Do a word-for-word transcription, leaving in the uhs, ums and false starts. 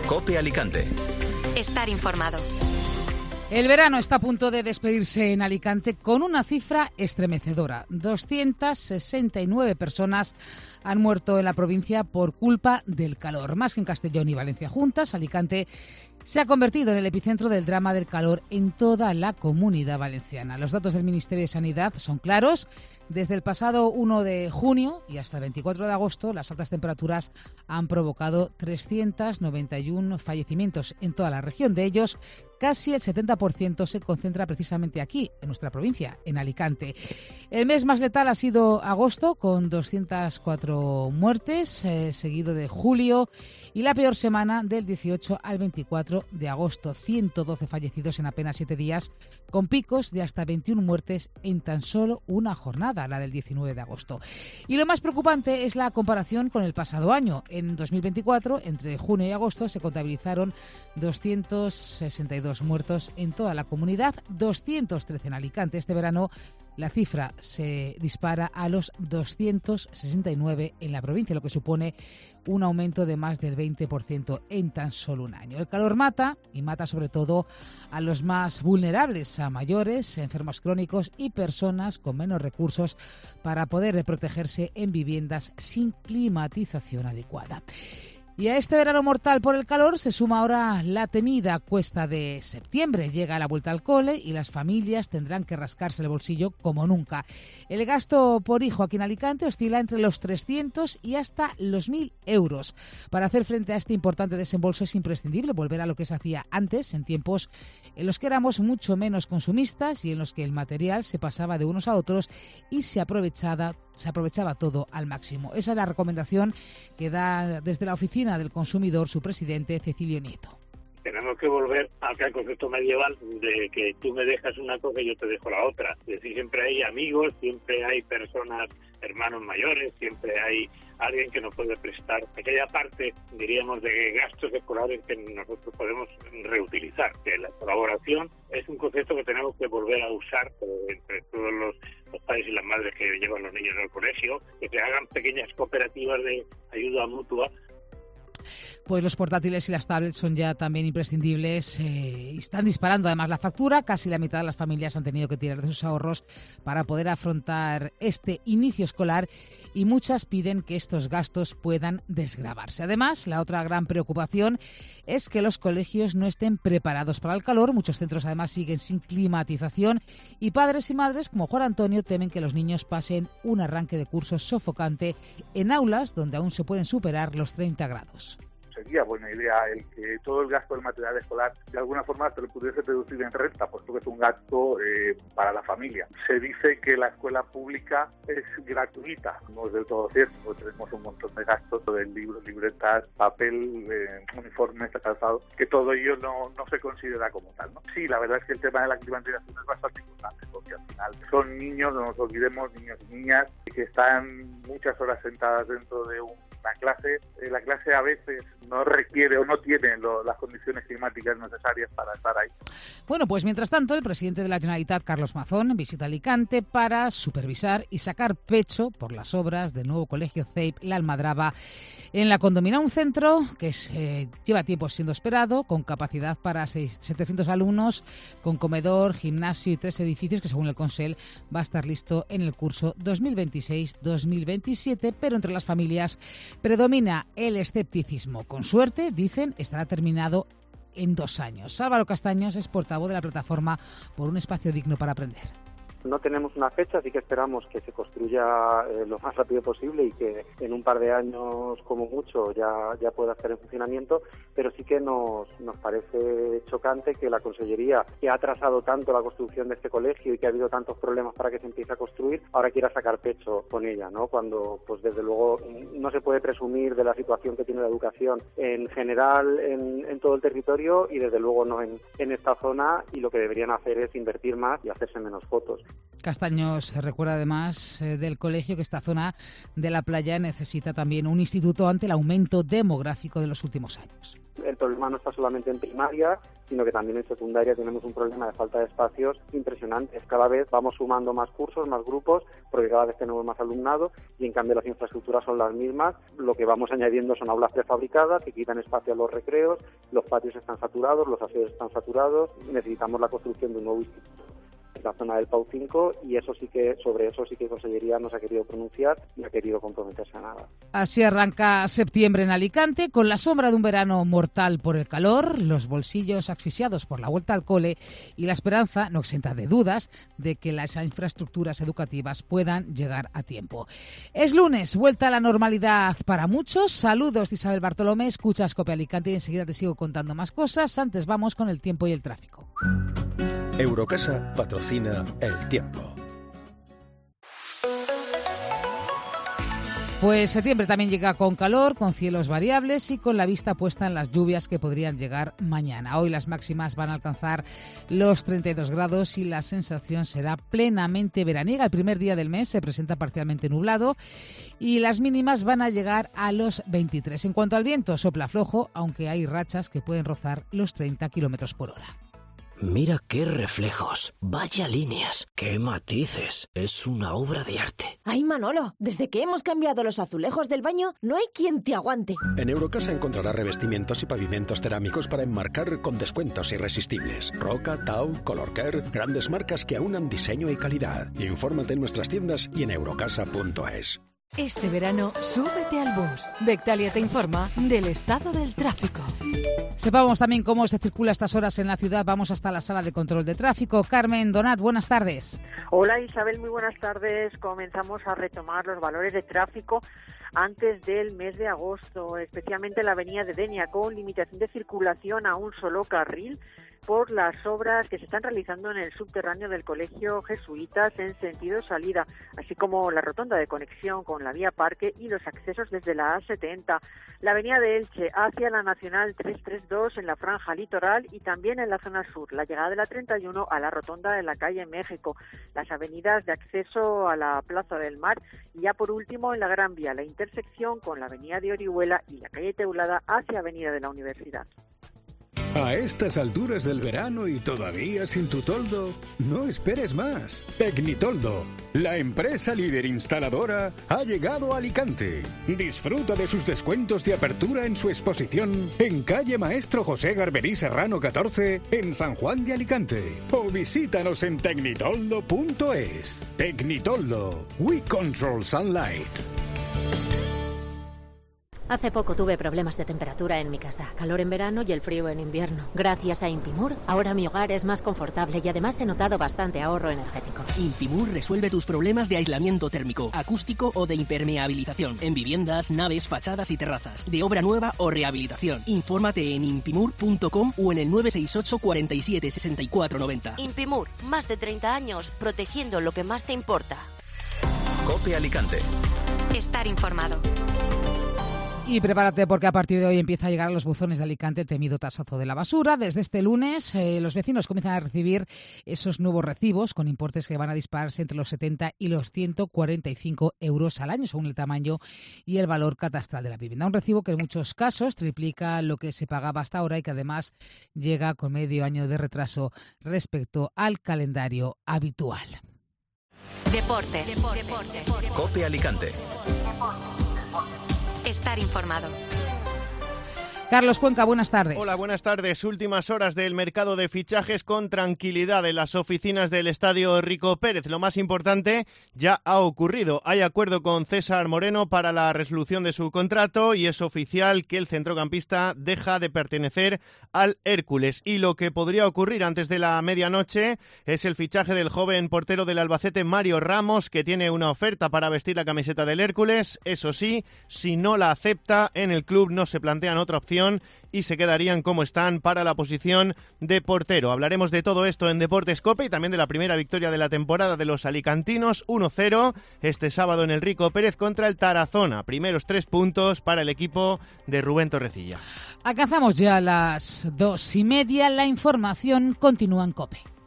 COPE Alicante. Estar informado. El verano está a punto de despedirse en Alicante con una cifra estremecedora. doscientas sesenta y nueve personas han muerto en la provincia por culpa del calor. Más que en Castellón y Valencia juntas, Alicante se ha convertido en el epicentro del drama del calor en toda la Comunidad Valenciana. Los datos del Ministerio de Sanidad son claros. Desde el pasado uno de junio y hasta el veinticuatro de agosto, las altas temperaturas han provocado trescientos noventa y uno fallecimientos en toda la región. De ellos, casi el setenta por ciento se concentra precisamente aquí, en nuestra provincia, en Alicante. El mes más letal ha sido agosto, con doscientas cuatro muertes, eh, seguido de julio, y la peor semana del dieciocho al veinticuatro de agosto. ciento doce fallecidos en apenas siete días, con picos de hasta veintiuna muertes en tan solo una jornada, la del diecinueve de agosto. Y lo más preocupante es la comparación con el pasado año. En dos mil veinticuatro, entre junio y agosto, se contabilizaron doscientos sesenta y dos muertos en toda la comunidad, doscientos trece en Alicante. Este verano la cifra se dispara a los doscientos sesenta y nueve en la provincia, lo que supone un aumento de más del veinte por ciento en tan solo un año. El calor mata, y mata sobre todo a los más vulnerables, a mayores, enfermos crónicos y personas con menos recursos para poder protegerse en viviendas sin climatización adecuada. Y a este verano mortal por el calor se suma ahora la temida cuesta de septiembre. Llega la vuelta al cole y las familias tendrán que rascarse el bolsillo como nunca. El gasto por hijo aquí en Alicante oscila entre los trescientos y hasta los mil euros. Para hacer frente a este importante desembolso es imprescindible volver a lo que se hacía antes, en tiempos en los que éramos mucho menos consumistas y en los que el material se pasaba de unos a otros y se aprovechaba, se aprovechaba todo al máximo. Esa es la recomendación que da desde la Oficina del Consumidor su presidente, Cecilio Nieto. Tenemos que volver al concepto medieval de que tú me dejas una cosa y yo te dejo la otra. Es decir, siempre hay amigos, siempre hay personas, hermanos mayores, siempre hay alguien que nos puede prestar aquella parte, diríamos, de gastos escolares que nosotros podemos reutilizar. Que la colaboración es un concepto que tenemos que volver a usar entre todos los, los padres y las madres que llevan los niños al colegio, que se hagan pequeñas cooperativas de ayuda mutua. Pues los portátiles y las tablets son ya también imprescindibles eh, y están disparando además la factura. Casi la mitad de las familias han tenido que tirar de sus ahorros para poder afrontar este inicio escolar y muchas piden que estos gastos puedan desgravarse. Además, la otra gran preocupación es que los colegios no estén preparados para el calor. Muchos centros además siguen sin climatización y padres y madres como Juan Antonio temen que los niños pasen un arranque de curso sofocante en aulas donde aún se pueden superar los treinta grados. Sería buena idea el que todo el gasto del material escolar de alguna forma se le pudiese reducir en renta, puesto que es un gasto eh, para la familia. Se dice que la escuela pública es gratuita, no es del todo cierto, porque tenemos un montón de gastos de libros, libretas, papel, eh, uniformes, calzado, que todo ello no, no se considera como tal, ¿no? Sí, la verdad es que el tema de la climatización es bastante importante, porque al final son niños, no nos olvidemos, niños y niñas, que están muchas horas sentadas dentro de un La clase, la clase a veces no requiere o no tiene lo, las condiciones climáticas necesarias para estar ahí. Bueno, pues mientras tanto, el presidente de la Generalitat, Carlos Mazón, visita Alicante para supervisar y sacar pecho por las obras del nuevo colegio C E I P La Almadraba en la Condomina, un centro que es, eh, lleva tiempo siendo esperado, con capacidad para setecientos alumnos, con comedor, gimnasio y tres edificios que, según el Consell, va a estar listo en el curso dos mil veintiséis dos mil veintisiete, pero entre las familias predomina el escepticismo. Con suerte, dicen, estará terminado en dos años. Álvaro Castaños es portavoz de la plataforma Por un espacio digno para aprender. No tenemos una fecha, así que esperamos que se construya eh, lo más rápido posible y que en un par de años, como mucho, ya, ya pueda estar en funcionamiento, pero sí que nos, nos parece chocante que la Consellería, que ha atrasado tanto la construcción de este colegio y que ha habido tantos problemas para que se empiece a construir, ahora quiera sacar pecho con ella, ¿no? Cuando, pues desde luego, no se puede presumir de la situación que tiene la educación en general en, en todo el territorio y desde luego no en, en esta zona, y lo que deberían hacer es invertir más y hacerse menos fotos. Castaños recuerda además eh, del colegio que esta zona de la playa necesita también un instituto ante el aumento demográfico de los últimos años. El problema no está solamente en primaria, sino que también en secundaria tenemos un problema de falta de espacios impresionante. Cada vez vamos sumando más cursos, más grupos, porque cada vez tenemos más alumnado y en cambio las infraestructuras son las mismas. Lo que vamos añadiendo son aulas prefabricadas que quitan espacio a los recreos, los patios están saturados, los aseos están saturados, necesitamos la construcción de un nuevo instituto en la zona del Pau cinco y eso sí que sobre eso sí que Consellería no se ha querido pronunciar ni ha querido comprometerse a nada. Así arranca septiembre en Alicante, con la sombra de un verano mortal por el calor, los bolsillos asfixiados por la vuelta al cole y la esperanza, no exenta de dudas, de que las infraestructuras educativas puedan llegar a tiempo. Es lunes, vuelta a la normalidad para muchos. Saludos de Isabel Bartolomé, escuchas COPE Alicante y enseguida te sigo contando más cosas. Antes vamos con el tiempo y el tráfico. Eurocasa patrocina el tiempo. Pues septiembre también llega con calor, con cielos variables y con la vista puesta en las lluvias que podrían llegar mañana. Hoy las máximas van a alcanzar los treinta y dos grados y la sensación será plenamente veraniega. El primer día del mes se presenta parcialmente nublado y las mínimas van a llegar a los veintitrés. En cuanto al viento, sopla flojo, aunque hay rachas que pueden rozar los treinta kilómetros por hora. Mira qué reflejos, vaya líneas, qué matices, es una obra de arte. Ay, Manolo, desde que hemos cambiado los azulejos del baño, no hay quien te aguante. En Eurocasa encontrará revestimientos y pavimentos cerámicos para enmarcar con descuentos irresistibles. Roca, Tau, Colorcare, grandes marcas que aunan diseño y calidad. Infórmate en nuestras tiendas y en eurocasa punto es. Este verano, súbete al bus. Bectalia te informa del estado del tráfico. Sepamos también cómo se circula a estas horas en la ciudad. Vamos hasta la sala de control de tráfico. Carmen Donat, buenas tardes. Hola Isabel, muy buenas tardes. Comenzamos a retomar los valores de tráfico antes del mes de agosto, especialmente en la avenida de Denia, con limitación de circulación a un solo carril por las obras que se están realizando en el subterráneo del Colegio Jesuitas en sentido salida, así como la rotonda de conexión con la vía Parque y los accesos desde la A setenta, la avenida de Elche hacia la Nacional trescientos treinta y dos en la franja litoral y también en la zona sur, la llegada de la treinta y uno a la rotonda de la calle México, las avenidas de acceso a la Plaza del Mar y ya por último en la Gran Vía, la intersección con la avenida de Orihuela y la calle Teulada hacia avenida de la Universidad. A estas alturas del verano y todavía sin tu toldo, no esperes más. Tecnitoldo, la empresa líder instaladora, ha llegado a Alicante. Disfruta de sus descuentos de apertura en su exposición en calle Maestro José Garberí Serrano catorce, en San Juan de Alicante. O visítanos en tecnitoldo punto es. Tecnitoldo, we control sunlight. Hace poco tuve problemas de temperatura en mi casa, calor en verano y el frío en invierno. Gracias a Impimur, ahora mi hogar es más confortable y además he notado bastante ahorro energético. Impimur resuelve tus problemas de aislamiento térmico, acústico o de impermeabilización en viviendas, naves, fachadas y terrazas, de obra nueva o rehabilitación. Infórmate en impimur punto com o en el nueve seis ocho, cuarenta y siete, sesenta y cuatro noventa. Impimur, más de treinta años protegiendo lo que más te importa. COPE Alicante. Estar informado. Y prepárate porque a partir de hoy empieza a llegar a los buzones de Alicante el temido tasazo de la basura. Desde este lunes eh, los vecinos comienzan a recibir esos nuevos recibos con importes que van a dispararse entre los setenta y los ciento cuarenta y cinco euros al año según el tamaño y el valor catastral de la vivienda. Un recibo que en muchos casos triplica lo que se pagaba hasta ahora y que además llega con medio año de retraso respecto al calendario habitual. Deportes. Deportes. Deportes. COPE Alicante. Estar informado. Carlos Cuenca, buenas tardes. Hola, buenas tardes. Últimas horas del mercado de fichajes con tranquilidad en las oficinas del Estadio Rico Pérez. Lo más importante ya ha ocurrido. Hay acuerdo con César Moreno para la resolución de su contrato y es oficial que el centrocampista deja de pertenecer al Hércules. Y lo que podría ocurrir antes de la medianoche es el fichaje del joven portero del Albacete, Mario Ramos, que tiene una oferta para vestir la camiseta del Hércules. Eso sí, si no la acepta, en el club no se plantean otra opción y se quedarían como están para la posición de portero. Hablaremos de todo esto en Deportes COPE y también de la primera victoria de la temporada de los alicantinos, uno cero, este sábado en el Rico Pérez contra el Tarazona. Primeros tres puntos para el equipo de Rubén Torrecilla. Alcanzamos ya las dos y media. La información continúa en COPE.